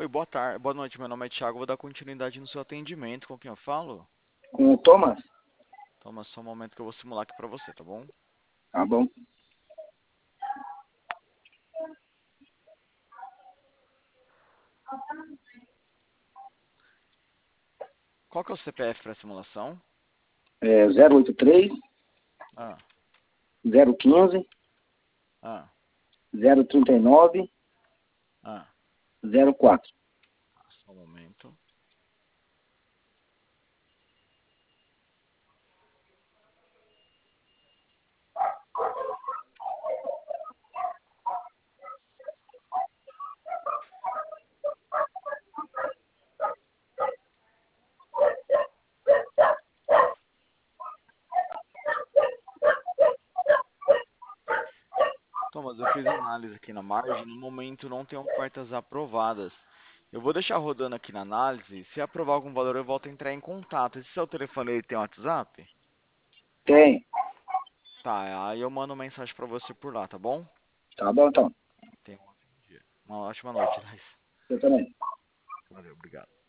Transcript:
Oi, boa tarde, boa noite. Meu nome é Thiago. Vou dar continuidade no seu atendimento. Com quem eu falo? Com o Thomas? Toma só um momento que eu vou simular aqui pra você, tá bom? Tá bom. Qual que é o CPF para simulação? É 083 Ah, 015 ah, 039 ah. 04. Só um momento. Thomas, eu fiz análise aqui na margem. No momento não tem ofertas aprovadas. Eu vou deixar rodando aqui na análise. Se aprovar algum valor, eu volto a entrar em contato. Esse seu telefone ele tem WhatsApp? Tem. Tá, aí eu mando mensagem pra você por lá, tá bom? Tá bom, então. Tenha um ótimo dia. Uma ótima noite, Thais. Eu também. Valeu, obrigado.